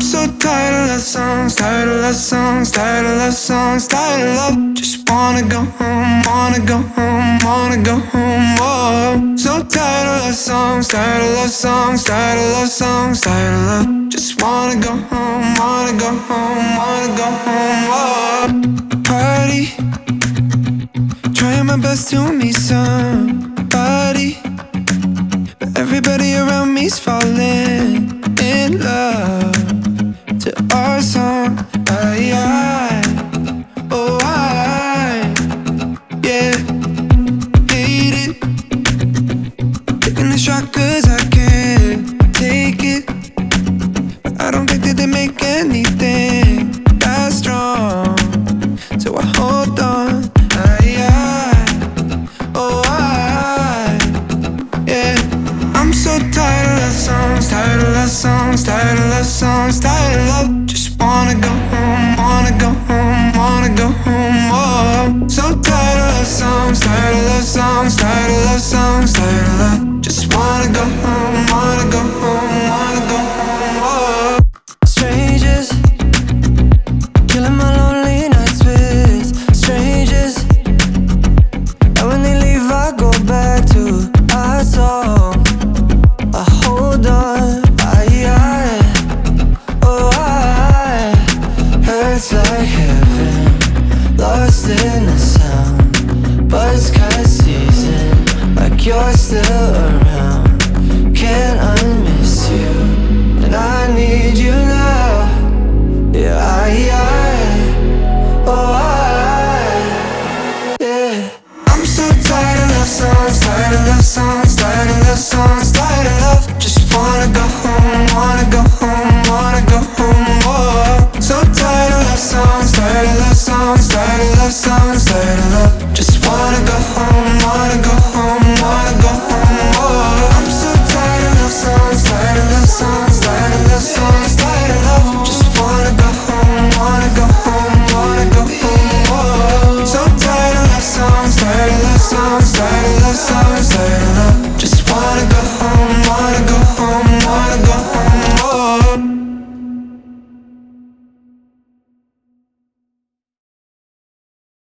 so tired of love songs, tired of love songs, tired of love songs, tired of love. Just wanna go home, wanna go home, wanna go home. Whoa. So tired of love songs, tired of love songs, tired of love songs, tired of love. Just wanna go home, wanna go home, wanna go home. Whoa. Party, trying my best to meet somebody, but everybody around me's falling in love to our song. Yeah, hate it, taking the shot cause I can't take it, but I don't think that they make anything that strong, so I hold on. Yeah, I'm so tired of love songs, tired of love songs, tired of love songs, tired of love. Just wanna go home, wanna go home, wanna go home. Whoa. So tired of love songs, tired of love songs, tired of love songs, tired of love. Just wanna go home, wanna go home, wanna go home. Whoa. Strangers, killing my lonely nights with strangers, and when they leave I go back to our song. I hold on, hurts like heaven, lost in the sound. Buzzcut season, like you're still around. Can't unmiss you, and I need you now. Yeah, yeah. I'm so tired of love songs, tired of love songs, tired of love songs, tired of love. Just wanna go home, wanna go home, wanna go home. Whoa. So tired of love songs, tired of love songs, tired of love songs, tired of love. Just